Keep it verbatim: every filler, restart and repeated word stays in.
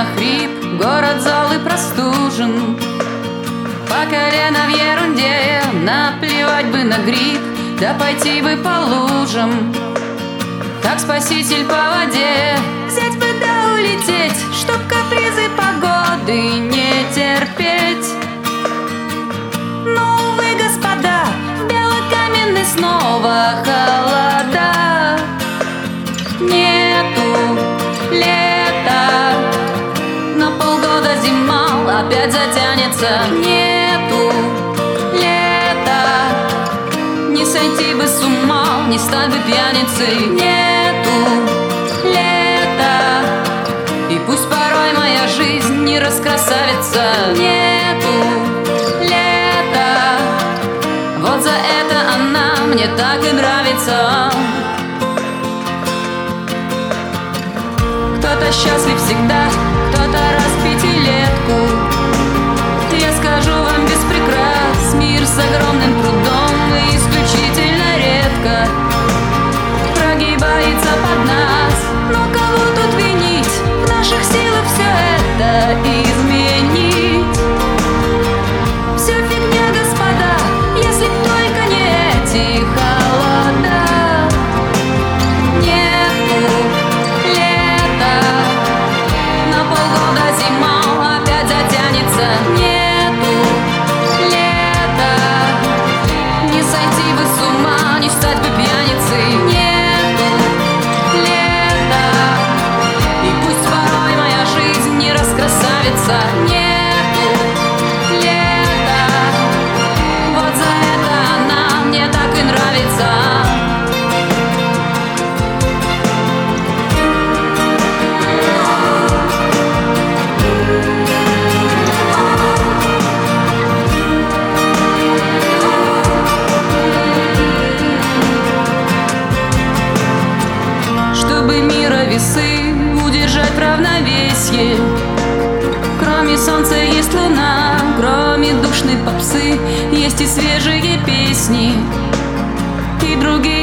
на хрип, город зол и простужен. По колено в ерунде, наплевать бы на гриб, да пойти бы по лужам, как спаситель по воде. Взять бы да улететь, чтоб капризы погоды не терпеть. Но, увы, господа, белокаменный снова холода. Нету лета, на полгода зима опять затянется. Нету лета, не сойти бы с ума, не стать бы пьяницей. Нету лета, и пусть порой моя жизнь не раскрасавица. Нету лета, вот за это она мне так и нравится. Кто-то счастлив всегда, кто-то раз в пятилетку. Я скажу вам без прикрас, мир с огромным трудом и исключительно редко прогибается под нас. Но кого тут винить? В наших силах все это изменить. Все фигня, господа, если б только не эти холода. Нету лета, на полгода зима опять затянется. Нету лета, не сойти бы с ума, не стать бы пьяницей. Нету лета, и пусть порой моя жизнь не раскрасавица. Нету лета, вот за это она мне так и нравится. Чтобы мира весы удержать в равновесье, кроме солнца есть луна, кроме душной попсы есть и свежие песни, и другие